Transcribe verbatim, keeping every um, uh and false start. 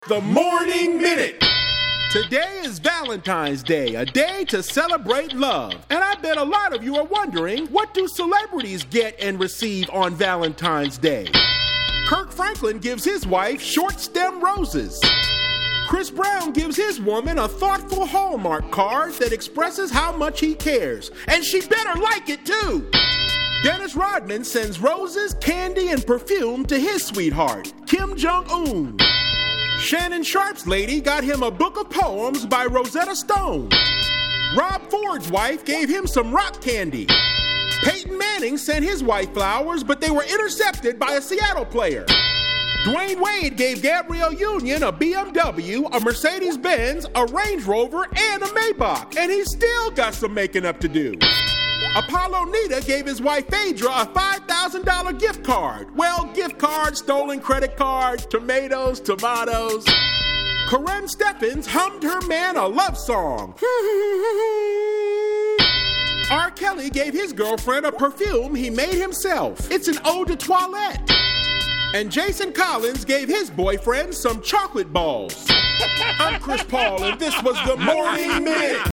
The Morning Minute. Today is Valentine's Day, a day to celebrate love. And I bet a lot of you are wondering, what do celebrities get and receive on Valentine's Day? Kirk Franklin gives his wife short stem roses. Chris Brown gives his woman a thoughtful Hallmark card that expresses how much he cares. And she better like it too. Dennis Rodman sends roses, candy, and perfume to his sweetheart, Kim Jong-un. Shannon Sharp's lady got him a book of poems by Rosetta Stone. Rob Ford's wife gave him some rock candy. Peyton Manning sent his wife flowers, but they were intercepted by a Seattle player. Dwayne Wade gave Gabrielle Union a B M W, a Mercedes-Benz, a Range Rover, and a Maybach, and he's still got some making up to do. Apollo Nita gave his wife Phaedra a five thousand dollars gift card. Well, gift card, stolen credit card, tomatoes, tomatoes. Corinne Stephens hummed her man a love song. R. Kelly gave his girlfriend a perfume he made himself. It's an eau de toilette. And Jason Collins gave his boyfriend some chocolate balls. I'm Chris Paul, and this was The Morning Minute.